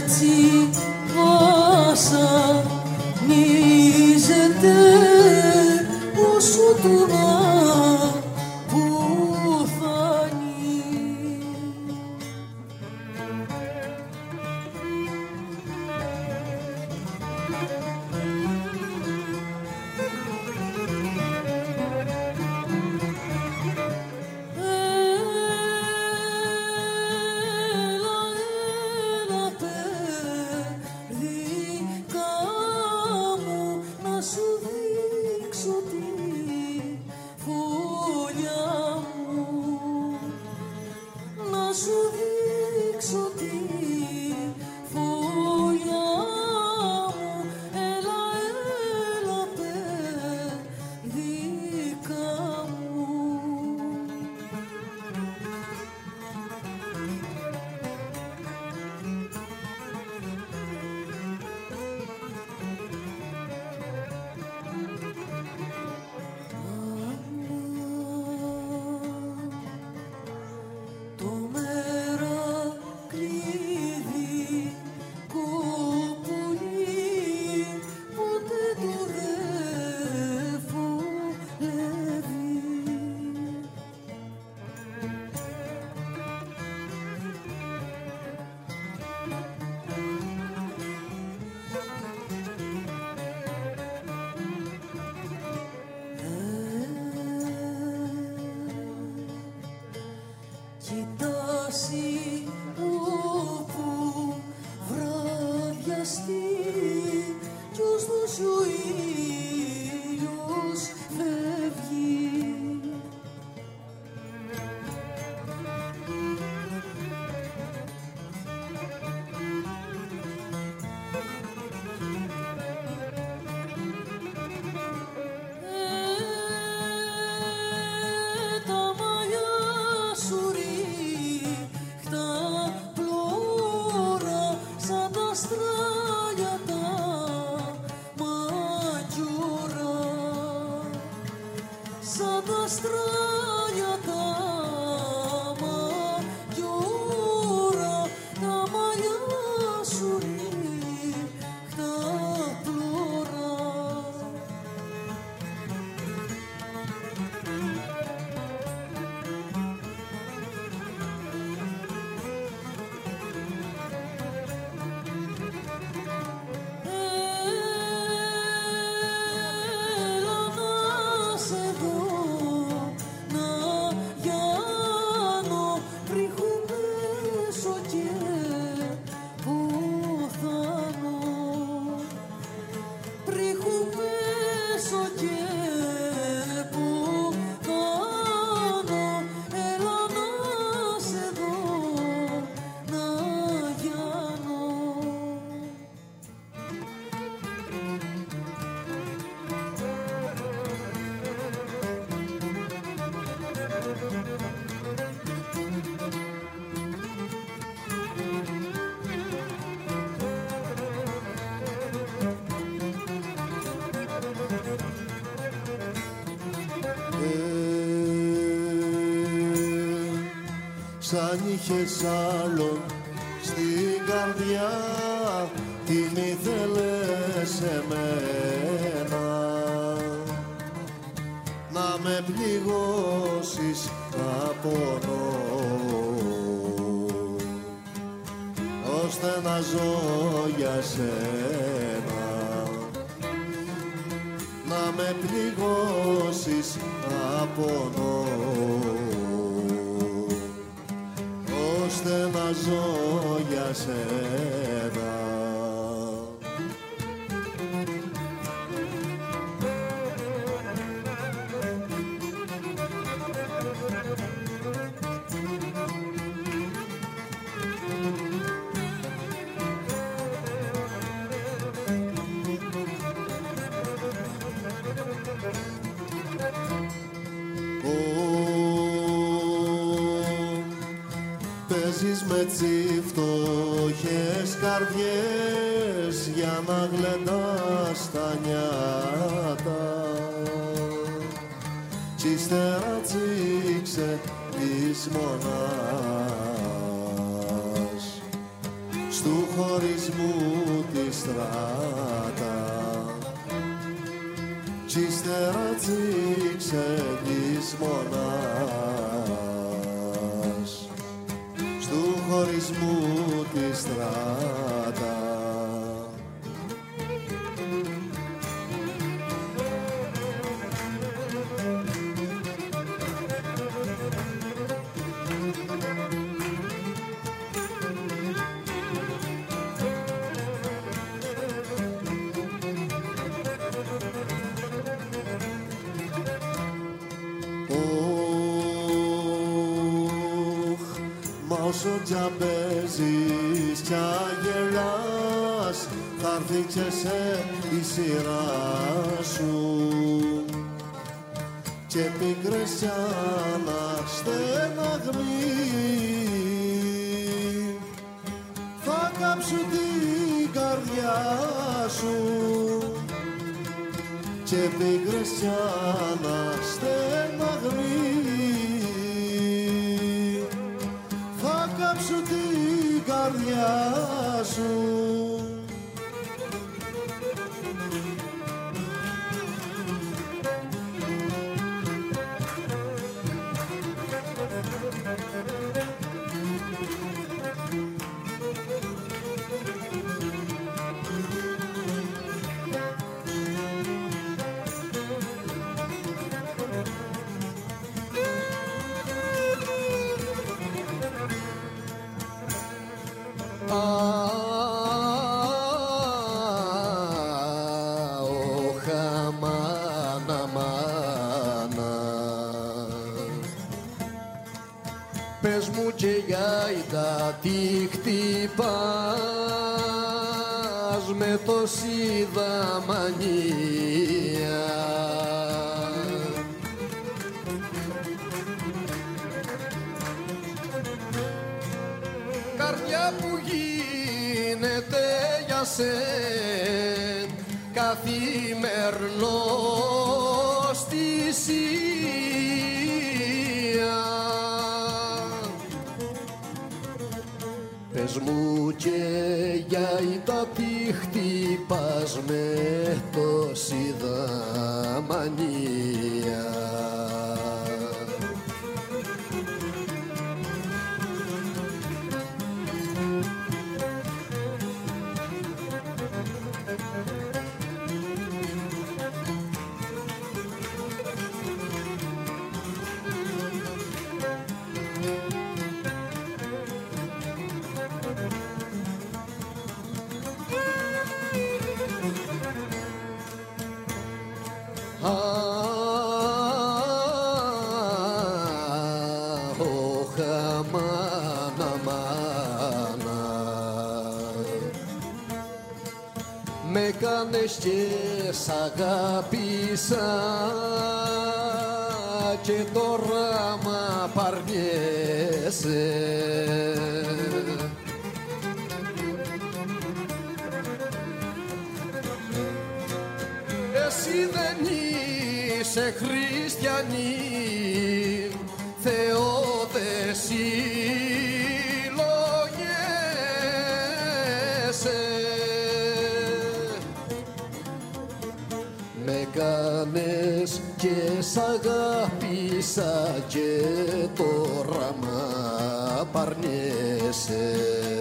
Σαν είχες άλλον στην καρδιά, τι μη θέλες εμένα, να με πληγώσεις τα πονώ, ώστε να ζω για σένα, να με πληγώσεις τα πονώ, ώστε να ζω για σένα. Παίζεις με τσιφτωχές καρδιές για να γλεντάς τα νιάτα, κι ύστερα τσίξε της μονάς, στου στου χωρισμού τη στράτα κι ύστερα τσίξεγγις μονάς στου χωρισμού τη στράτα. Όσο κι παίζεις κι αγελάς θα έρθει και σε η σειρά σου και πίκρες κι αναστεναγμοί θα κάψουν την καρδιά σου και πίκρες κι αναστεναγμοί κάψου την καρδιά σου. Πες μου και γιάιτα τι χτυπάς με τόση δαμανία. Καρδιά που γίνεται για σεν καθημερινός θυσία. Πες μου και γιάιτα τι χτυπάς με τόση δαμανία. Με κάνες και σ' αγάπησα και τώρα μ' απαρνιέσαι. Εσύ δεν είσαι χριστιανή, Θεό δε συλλογέσαι. Με κάνες και σ' αγάπησα και τώρα μ' απαρνιέσαι.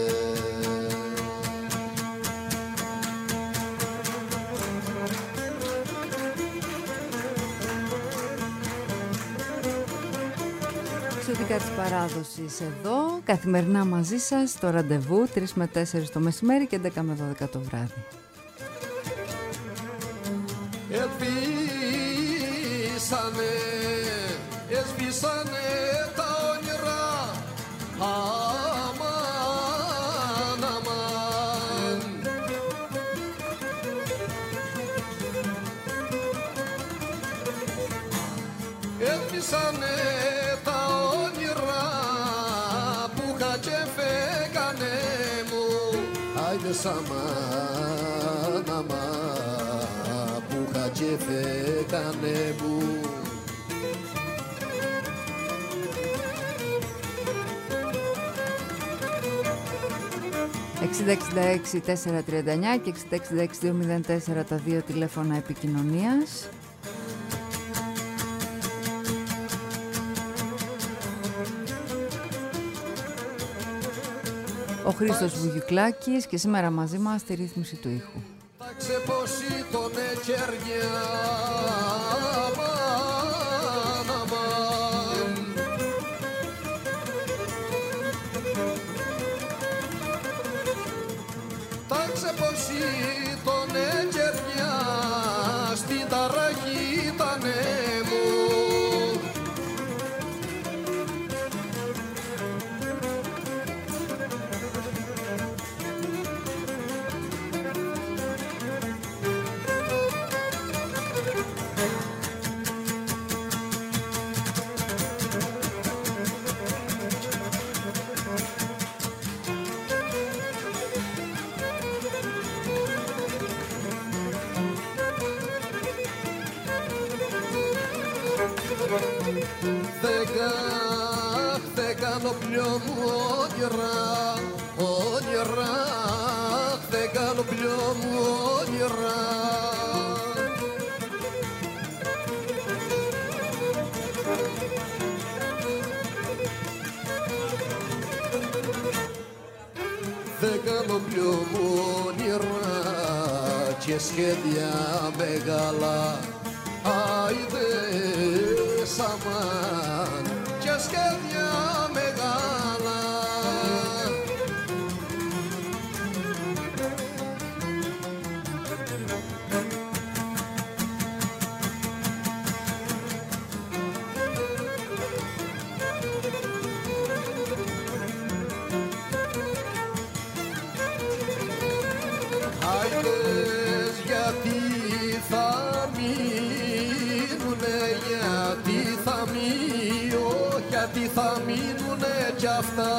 Εξωτικά της παράδοσης εδώ, καθημερινά μαζί σας στο ραντεβού 3 με 4 το μεσημέρι και 11 με 12 το βράδυ. Έσβησανε τα όνειρα, αμάν, αμάν. Έσβησανε τα όνειρα που είχα και φέγανε μου. Άιδες αμάν, αμάν, που είχα και φέγανε μου. 6066-439 και 6066-204 τα δύο τηλέφωνα επικοινωνίας. Ο Χρήστος Βουγιουκλάκης και σήμερα μαζί μας στη ρύθμιση του ήχου. Δεν κάνω πλέον όνειρα, δεν κάνω πλέον όνειρα. Δεν κάνω πλέον όνειρα και σχέδια μεγάλα. Άιντε σαμάν και σχέδια μεγάλα. Άιντες γιατί θα μείνουνε, γιατί θα μείνουνε κι αυτά.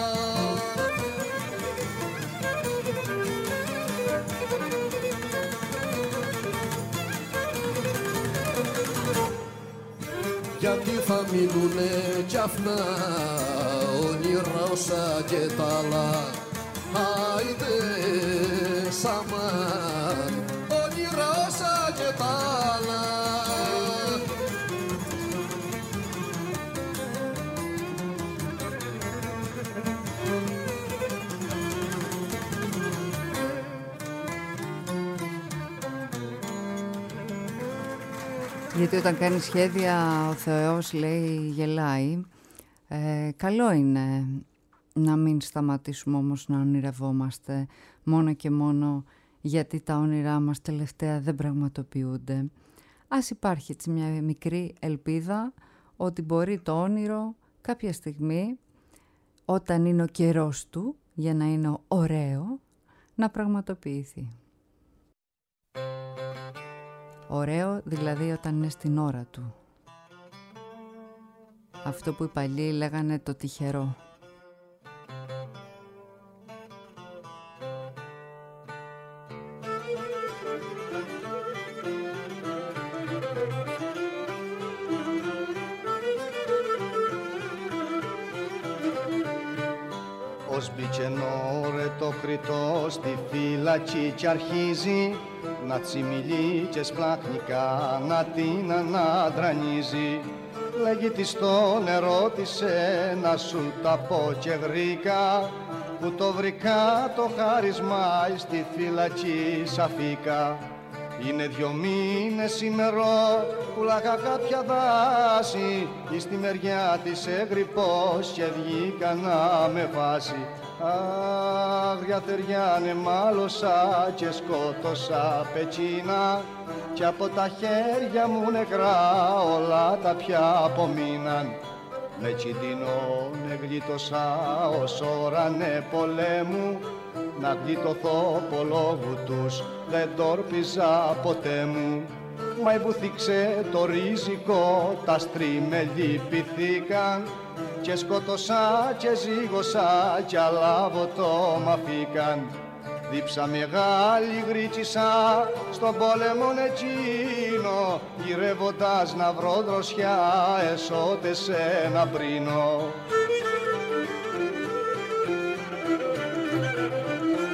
Γιατί θα μείνουνε κι αυτά όνειρα όσα και τα άλλα. Άιντε σαμάν, όνειρα όσα και τα άλλα. Γιατί όταν κάνει σχέδια ο Θεός λέει γελάει. Καλό είναι να μην σταματήσουμε όμως να ονειρευόμαστε μόνο και μόνο γιατί τα όνειρά μας τελευταία δεν πραγματοποιούνται. Ας υπάρχει έτσι μια μικρή ελπίδα ότι μπορεί το όνειρο κάποια στιγμή όταν είναι ο καιρός του για να είναι ωραίο να πραγματοποιηθεί. Ωραίο δηλαδή όταν είναι στην ώρα του. Αυτό που οι παλιοί λέγανε το τυχερό. Ως μπήκαινο το κριτό στη φύλακη κι αρχίζει να τσιμιλεί και σπλάχνικα να την αναδρανίζει. Λέγει της το νερό της να σου τα πω και γρήκα που το βρήκα το χάρισμα στη φύλακη σαφίκα. Είναι 2 μήνες ημερό που λάγα κάποια δάση εις τη μεριά της έγρυπος και βγήκα να με βάσει. Αγριατεριάνε μάλωσα και σκότωσα πετσίνα κι από τα χέρια μου νεκρά όλα τα πια απομείναν. Με κινδύνο γλίτωσα ως ώρανε πολέμου να γλιτωθώ πολλόγου τους δεν τόρπιζα ποτέ μου. Μα εμπουθήξε το ρίζικο, τα στρίμε λυπηθήκαν και σκότωσα και ζήγωσα κι αλάβω το μαφήκαν. Δίψα μεγάλη γρίτσισα στον πόλεμον εκείνο γυρεύοντας να βρω δροσιά εσώτες σε ένα πρίνο.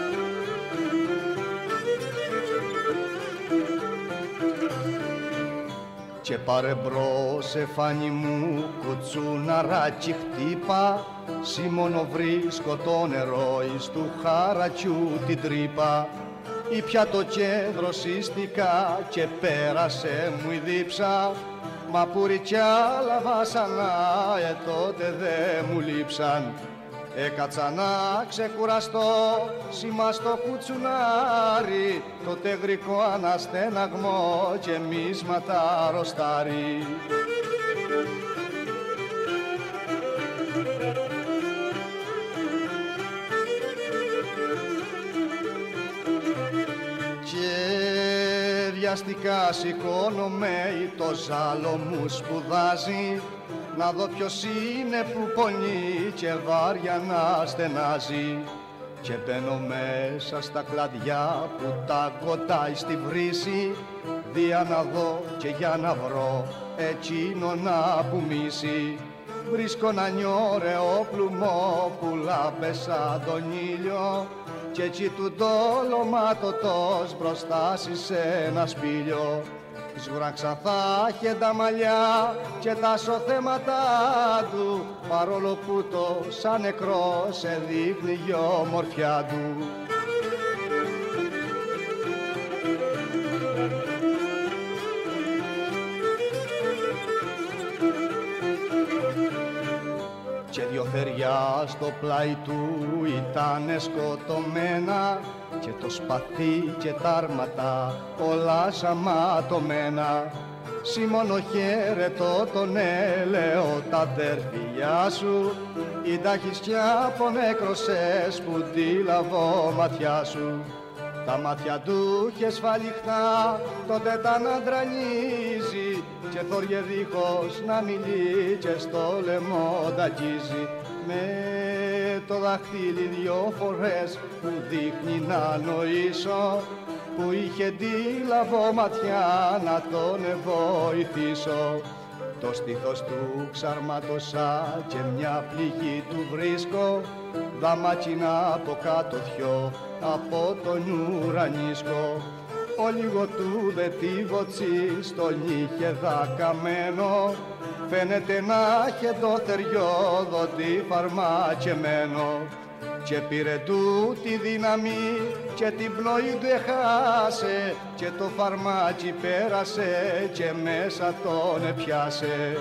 και πάρε μπρος εφάνι μου κουτσουναράκι χτύπα, σι μόνο βρίσκω το νερό εις του χαρατσιού την τρύπα. Ήπια το κέντρο σύστηκα και πέρασε μου η δίψα, μα πουριτσιά βάσανα τότε δε μου λείψαν. Έκατσα να ξεκουραστώ σήμα στο κουτσουνάρι, το τεγρικό αναστέναγμο και μίσματα ρωστάρι. Βιαστικά σηκώνομαι, το ζάλο μου σπουδάζει, να δω ποιος είναι που πονεί και βάρια να στενάζει. Και μπαίνω μέσα στα κλαδιά που τα κοτάει στη βρύση, δια να δω και για να βρω εκείνο να πουμίσει. Βρίσκω να νιώρεο πλουμό που λάμπεσα τον ήλιο, κι έτσι του ντολωμάτωτος μπροστά σε ένα σπήλιο. Σγουραξαθά και τα μαλλιά και τα σωθέματα του, παρόλο που το σαν νεκρό σε δείχνει η ομορφιά του. Και δυο θεριά στο πλάι του ήτανε σκοτωμένα, και το σπαθί και τα άρματα όλα σαματωμένα. Σι μόνο χαίρετο τον έλεο τα αδέρφια σου, ή τα χισκιά πονέκρωσες που τη λαβώ ματιά σου. Τα μάτια του είχε σφαλιχτά, τότε τα αναντρανίζει, και θόριε δίχως να μιλεί και στο λαιμό τα αγγίζει. Με το δαχτύλι δυο φορές που δείχνει να νοήσω, που είχε τη λαβώ ματιά να τον βοηθήσω. Το στήθος του ξαρματώσα και μια πληγή του βρίσκω, δαμάτσινα από κάτω θυο από τον ουρανίσκο. Ο λίγο του δε τη βοτσί στον είχε δακαμένο, φαίνεται να είχε το θεριόδο τη φαρμακεμένο. Και πήρε του τη δύναμη και την πνοή του εχάσε, και το φαρμάκι πέρασε και μέσα τον επιάσε.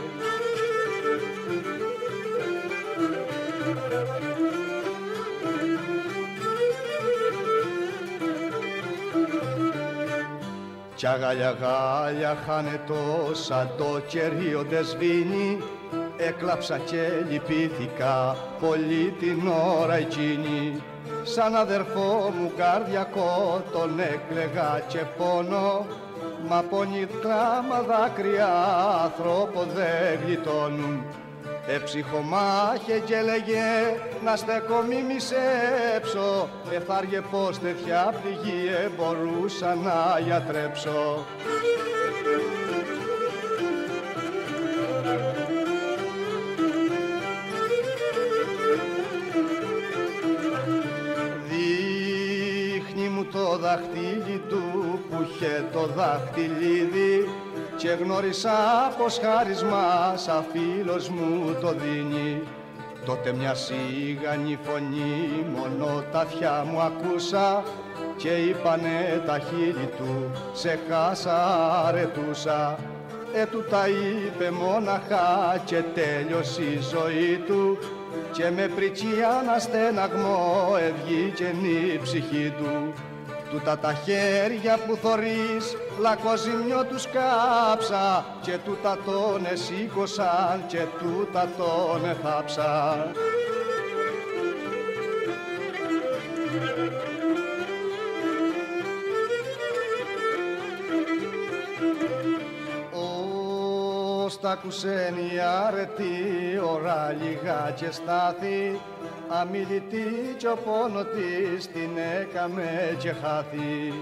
Κι αγάλια χάνετο σαν το κερίο δε σβήνει, έκλαψα και λυπήθηκα πολύ την ώρα εκείνη. Σαν αδερφό μου καρδιακό τον έκλαιγα και πόνο, μα πονητά μα δάκρυα άνθρωπο δεν γλιτώνουν. Εψυχομάχε και λέγε να στέκω μη μισέψω, εφάργε πως τέτοια πληγή μπορούσα να γιατρέψω. Δείχνει μου το δαχτύλι του που είχε το δαχτυλίδι, και γνώρισα πως χάρισμα σαν φίλος μου το δίνει. Τότε μια σίγανη φωνή μόνο τα αυτιά μου ακούσα, και είπανε τα χείλη του σε χάσα αρετούσα. Του τα είπε μόναχα και τέλειωσε η ζωή του, και με πριτσιά να στεναγμό ευγήκεν η ψυχή του. Τούτα τα χέρια που θωρείς λακκοζημιό τους κάψα, και τούτα τον εσήκωσαν και τούτα τον εθάψα. Ως τα κουσένει αρετή ώρα λίγα και στάθη, αμιλητή κι ο πόνο της την έκαμε και χάθη.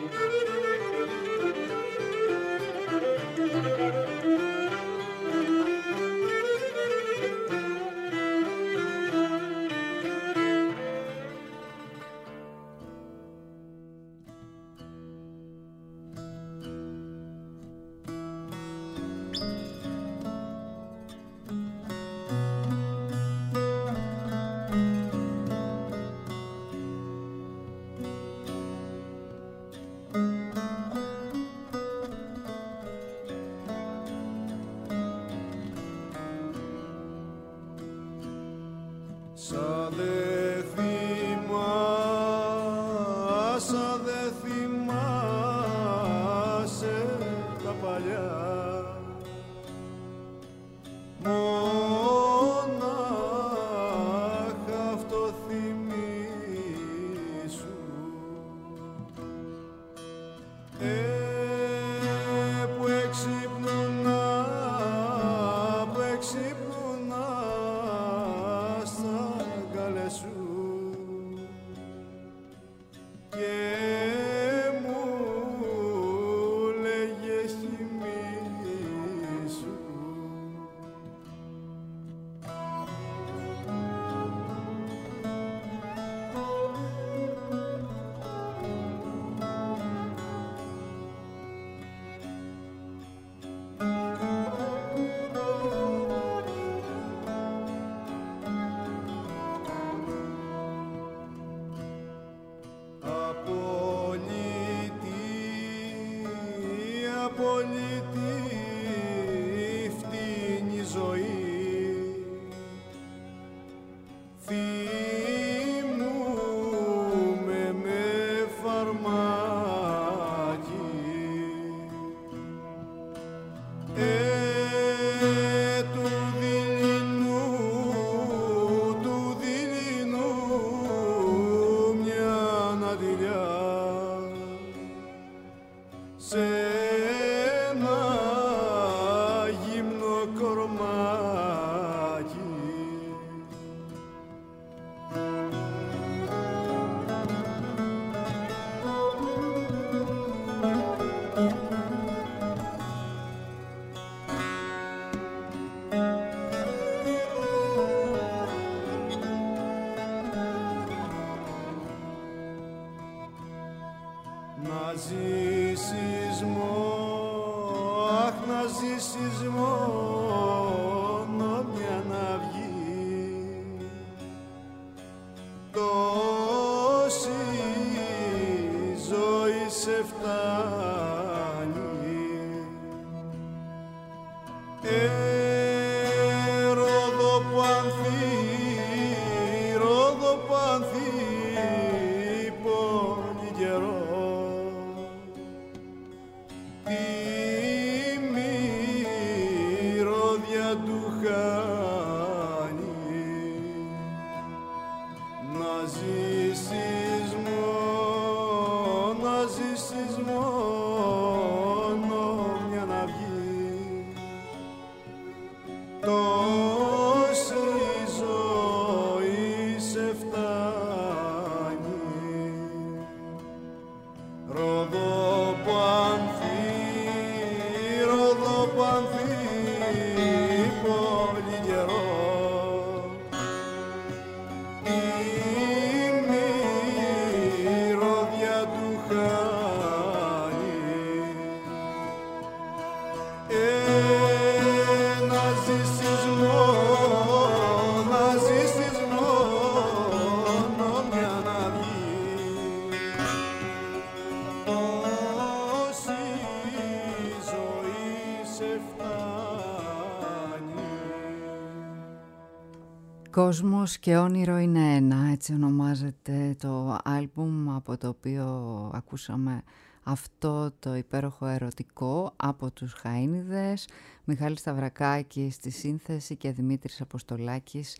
Κόσμος και όνειρο είναι ένα, έτσι ονομάζεται το άλμπουμ από το οποίο ακούσαμε αυτό το υπέροχο ερωτικό από τους Χαΐνιδες, Μιχάλης Σταυρακάκης στη σύνθεση και Δημήτρης Αποστολάκης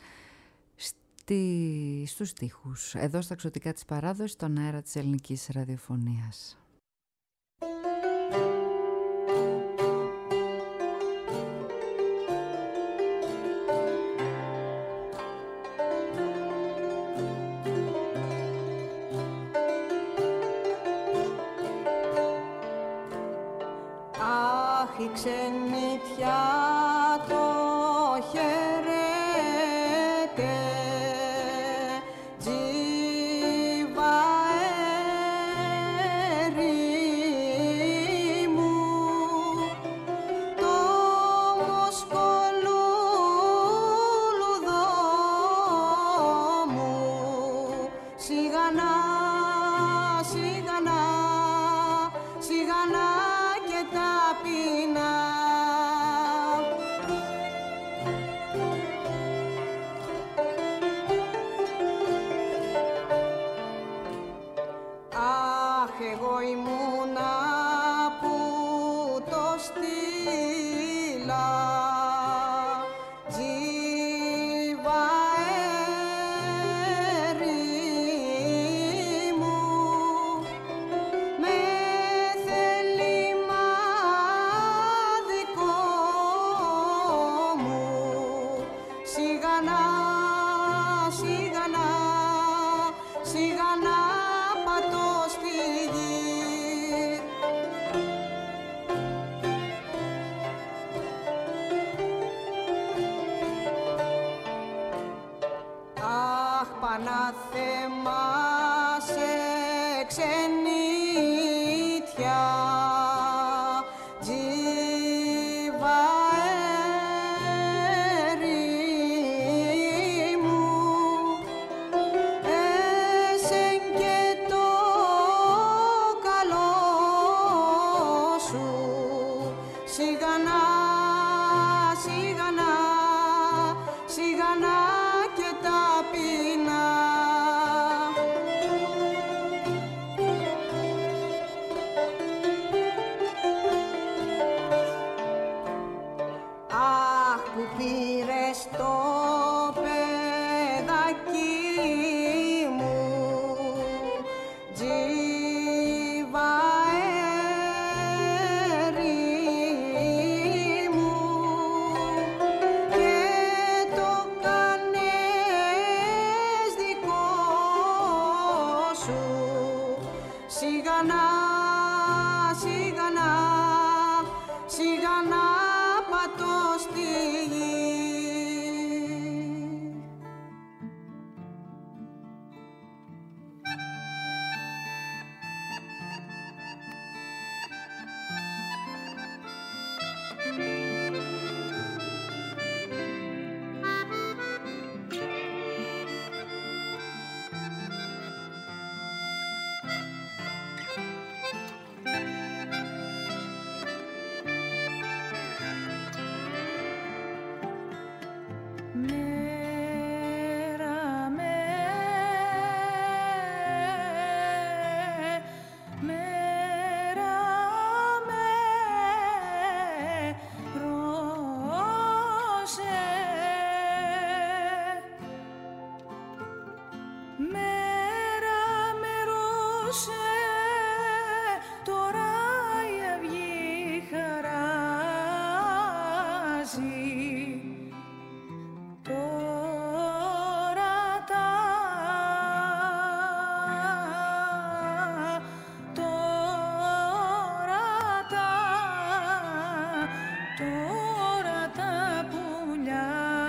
στους στίχους. Εδώ στα Ξωτικά της Παράδοσης, στον αέρα της ελληνικής ραδιοφωνίας. Η ξενιτιά το χαιρέτε, τζίβα ερήμου, το μοσκολούλουδο μου, σιγανά, σιγανά, σιγανά και ταπεινά. Αχ, εγώ ήμουνα που το στείλα, τζίβα ερήμου, με θέμα σε ξενίτια τζίβα ερήμου εσεν και το καλό σου σιγανά, σιγανά, σιγανά και ταπεινά. Αχ, που πήρες το παιδάκι μου τζίβα ερήμου και το κάνες δικό σου σιγανά, σιγανά, σιγανά πατώ στη γη. Μέρα με, μέρα με ρώσε, μέρα με ρώσε, τώρα η αυγή χαράζει. Τώρα τα πουλιά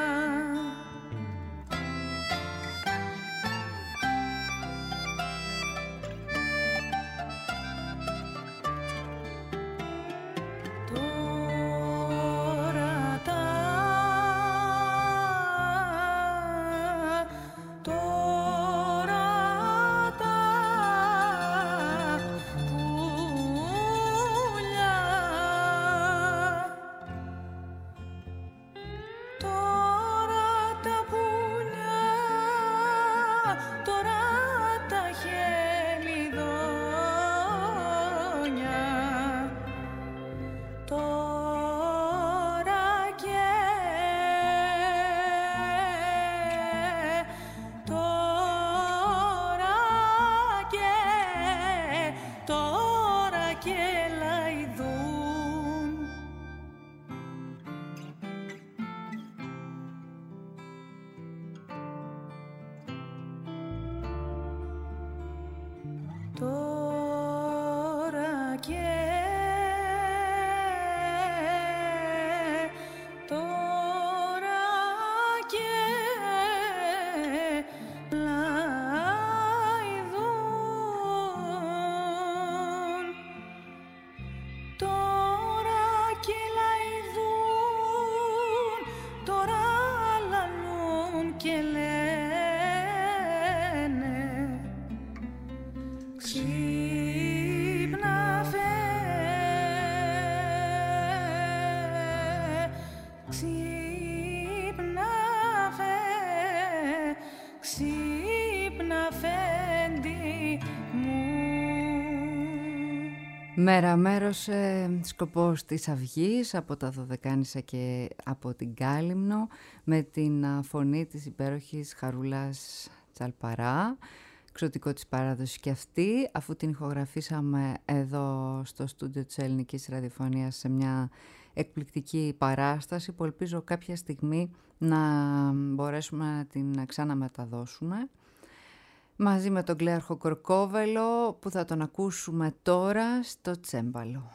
Μέρα μέρος σκοπός της Αυγής από τα Δωδεκάνησα και από την Κάλυμνο με την φωνή της υπέροχης Χαρούλας Τσαλπαρά, εξωτικό της παράδοσης και αυτή, αφού την ηχογραφήσαμε εδώ στο στούντιο της Ελληνικής Ραδιοφωνίας σε μια εκπληκτική παράσταση που ελπίζω κάποια στιγμή να μπορέσουμε να την ξαναμεταδώσουμε μαζί με τον Κλέαρχο Κορκόβελο που θα τον ακούσουμε τώρα στο τσέμπαλο.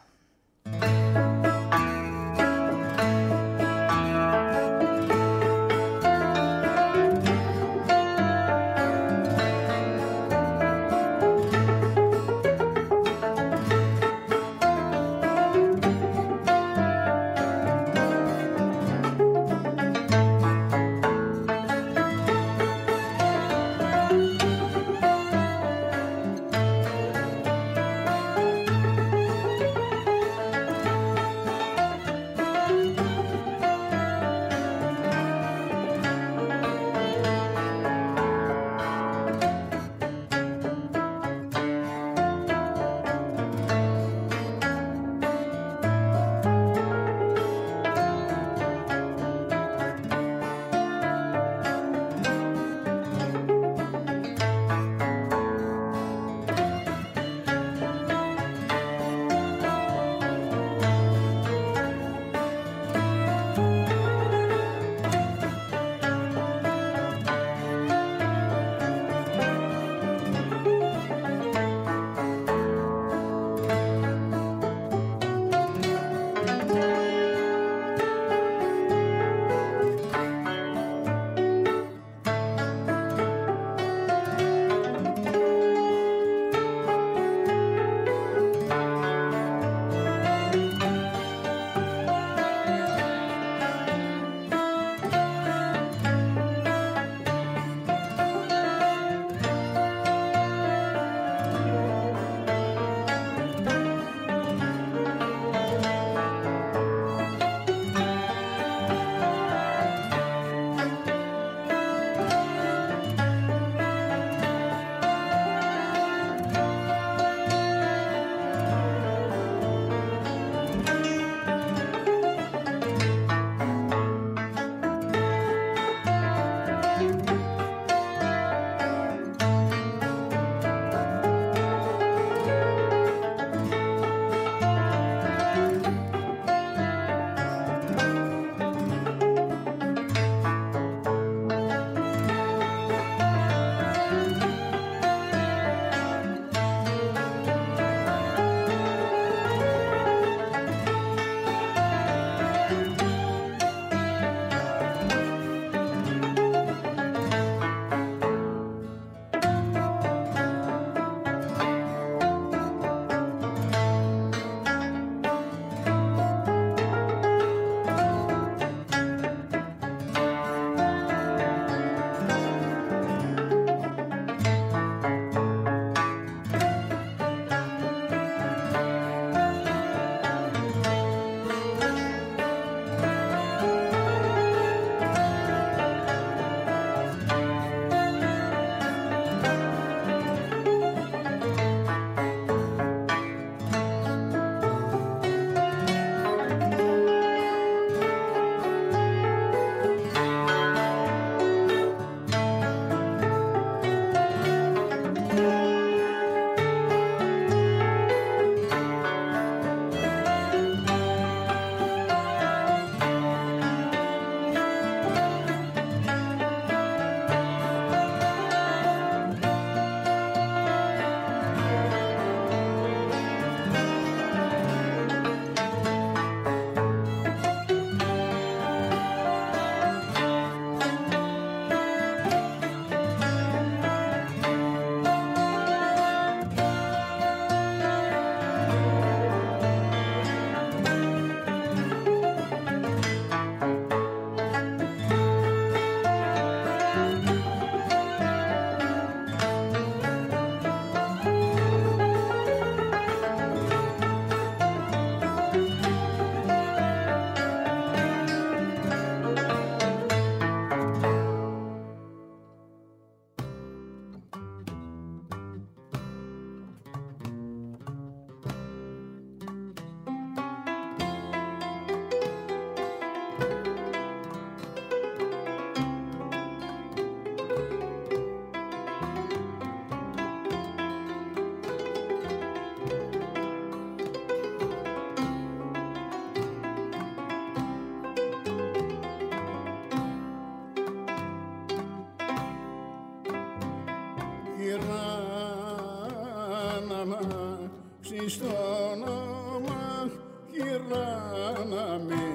στο όνομα χειράναμι,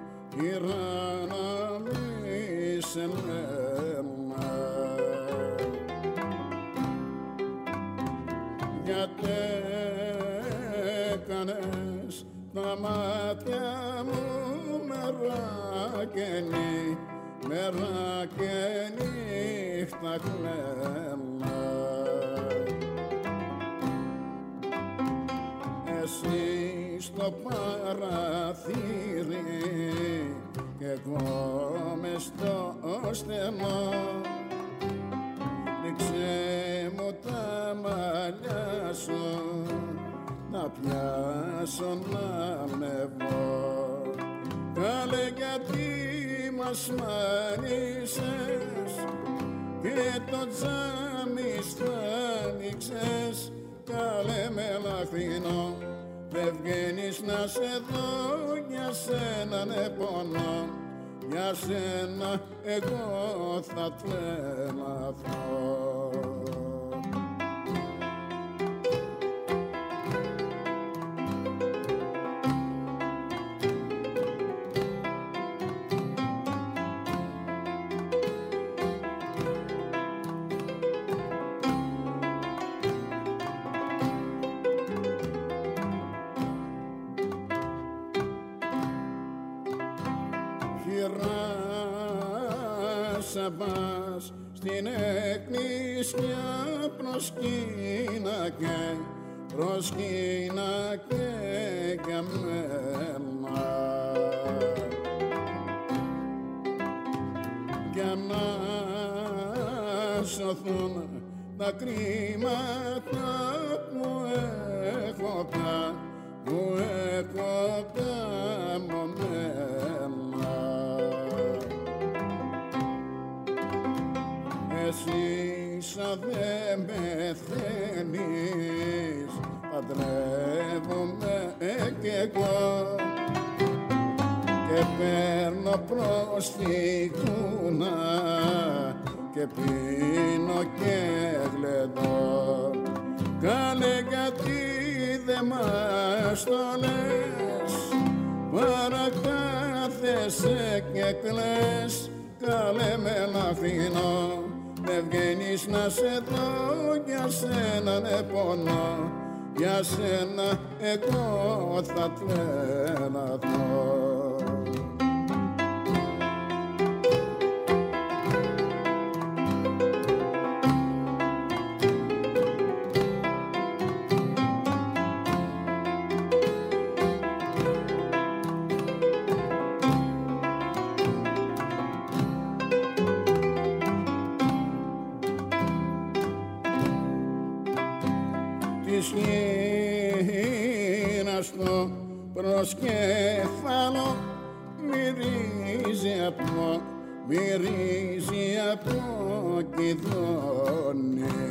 χειράναμι σε μένα. Γιατί έκανες τα μάτια μου μέρα και νύχτα κλαίνα. Εσύ στο παραθύρι κι εγώ μες στο στενό. Ρίξε μου τα μαλλιά σου να πιάσω να ανεβώ. Καλέ γιατί μας μάνισες και το τζάμι στάνιξες. Καλέ μελαχρινό, δεν βγαίνεις να σε δω, για σένα ναι πονώ, για σένα εγώ θα τρελαθώ. Πας στην εκκλησιά προσκύνακε για μένα, για να σωθούν τα κρίματα που έχω καμωμένα. Εσύ σαν δεν πεθαίνεις, παντρεύομαι κι εγώ και παίρνω προς τη κούνα και πίνω και γλεντώ. Καλέ γιατί δεν μας το λες, παρακάθεσαι και κλαις. Καλέ μελαχρινό, δεν βγαίνεις να σε δω, για σένα ναι πονώ, για σένα εγώ θα τρελαθώ. Της γύρας το προσκέφαλο μυρίζει από κηδόνι.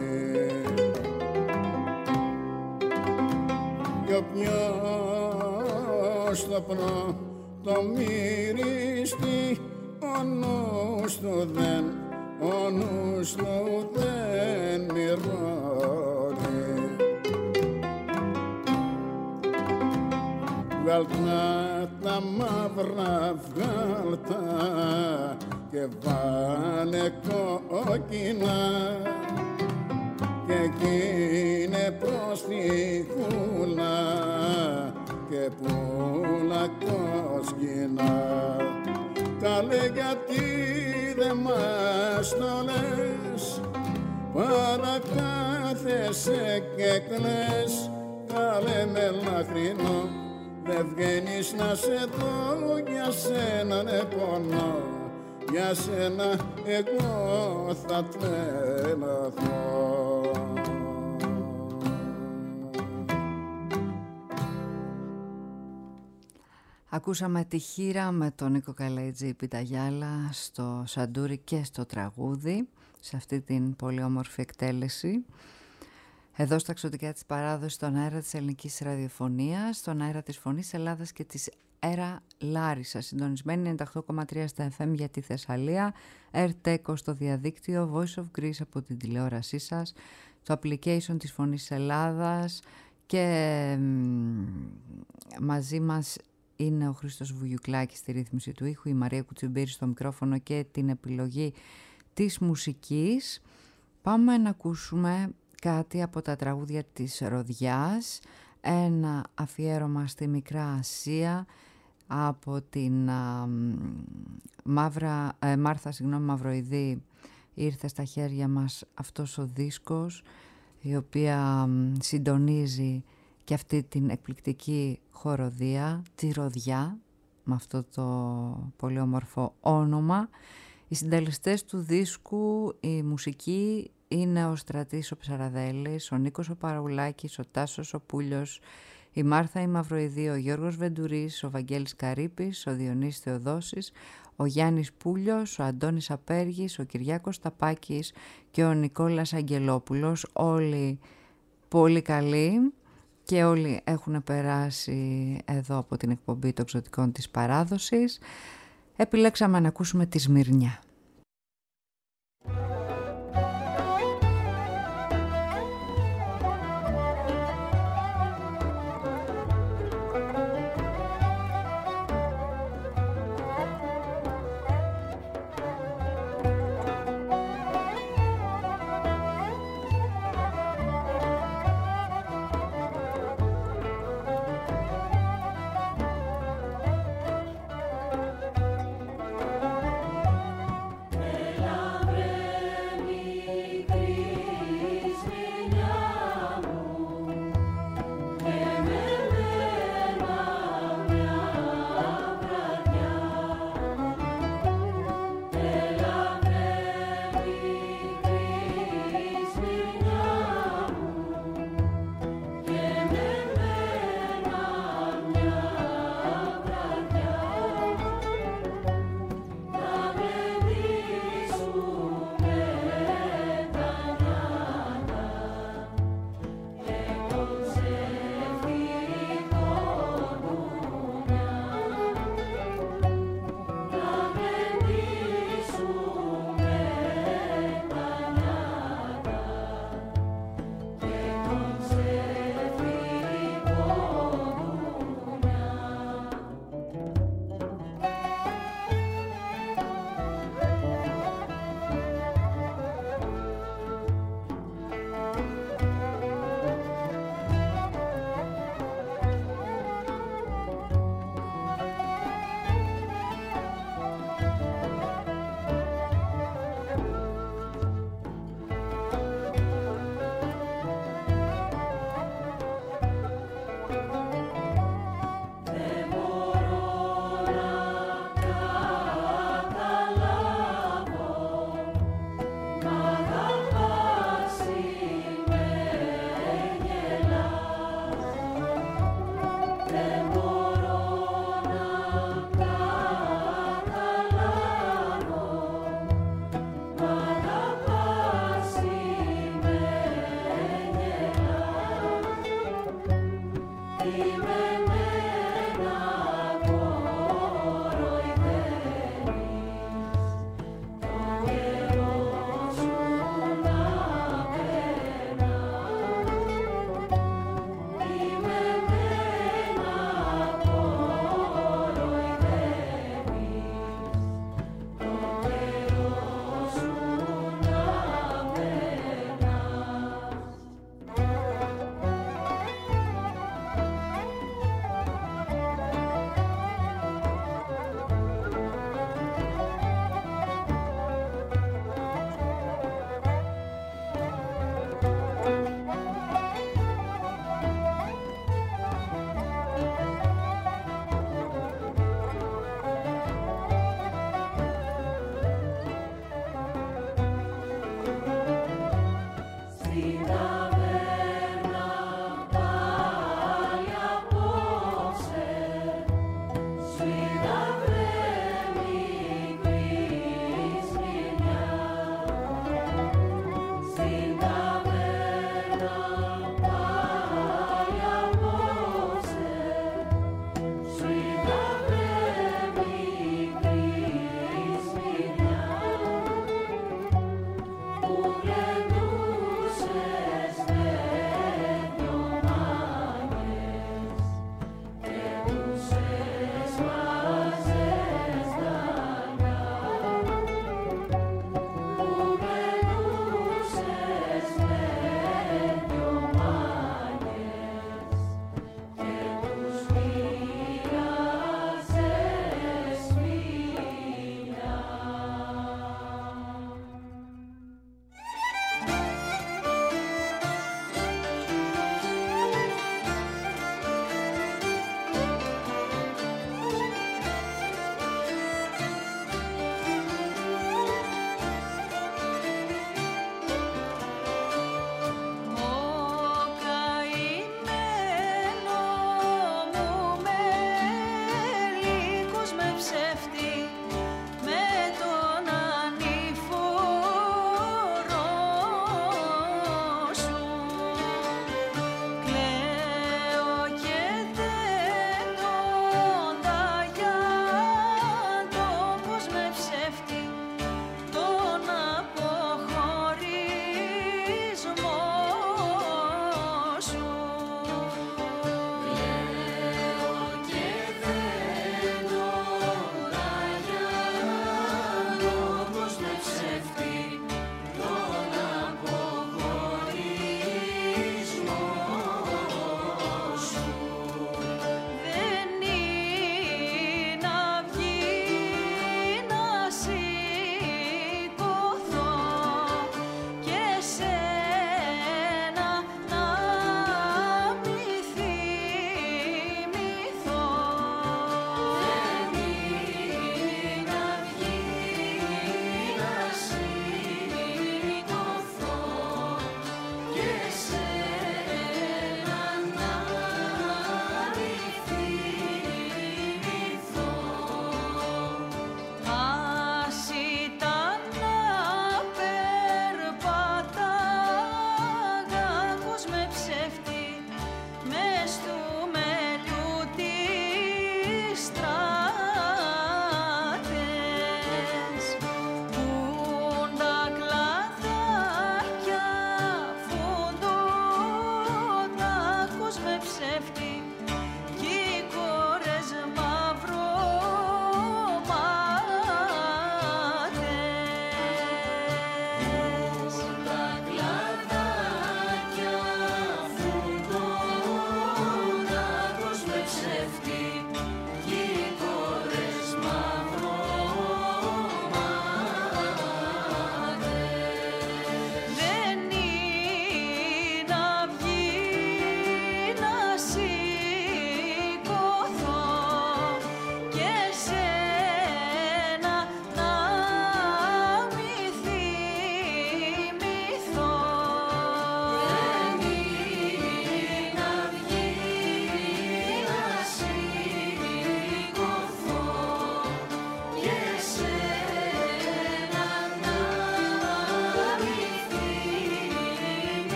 Κι όποιος το πρώτο μυριστεί, ο νους του δεν μυρώνει. Βγάλτα τα μαύρα, βγάλτα και βάλε κόκκινα και εκείνε προς τη κούλα και πουλα κόσκινα. Καλέ γιατί δεν μας το λες, παρακάθεσαι και κλαις. Καλέ μελαχρινό, δεν βγαίνεις να σε δω, για σένα ναι πονώ, για σένα εγώ θα τρελαθώ. Ακούσαμε τη Χήρα με τον Νίκο Καλέτζη Πιταγιάλα στο σαντούρι και στο τραγούδι, σε αυτή την πολύ όμορφη εκτέλεση. Εδώ στα Ξωτικά της Παράδοσης, στον αέρα της ελληνικής ραδιοφωνίας, στον αέρα της Φωνής Ελλάδας και της ΕΡΑ Λάρισα, συντονισμένη 98,3 στα FM για τη Θεσσαλία, RTECO στο διαδίκτυο, Voice of Greece από την τηλεόρασή σας, το application της Φωνής Ελλάδας Και μαζί μας είναι ο Χρήστος Βουγιουκλάκης στη ρύθμιση του ήχου, η Μαρία Κουτσιμπήρη στο μικρόφωνο και την επιλογή της μουσικής. Πάμε να ακούσουμε κάτι από τα τραγούδια της Ροδιάς, ένα αφιέρωμα στη Μικρά Ασία από την Μάρθα Μαυροειδή. Ήρθε στα χέρια μας αυτός ο δίσκος, η οποία συντονίζει και αυτή την εκπληκτική χοροδία, τη Ροδιά, με αυτό το πολύ όμορφο όνομα. Οι συντελεστές του δίσκου, η μουσική, είναι ο Στρατής ο Ψαραδέλης, ο Νίκος ο Παραουλάκης, ο Τάσος ο Πούλιος, η Μάρθα η Μαυροειδή, ο Γιώργος Βεντουρής, ο Βαγγέλης Καρύπης, ο Διονύσης Θεοδόσης, ο Γιάννης Πούλιος, ο Αντώνης Απέργης, ο Κυριάκος Ταπάκης και ο Νικόλας Αγγελόπουλος. Όλοι πολύ καλοί και όλοι έχουν περάσει εδώ από την εκπομπή των Ξωτικών της Παράδοσης. Επιλέξαμε να ακούσουμε τη Σμυρνιά.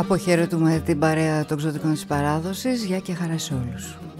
Αποχαιρετούμε την παρέα των Ξωτικών της Παράδοσης. Γεια και χαρά σε όλους.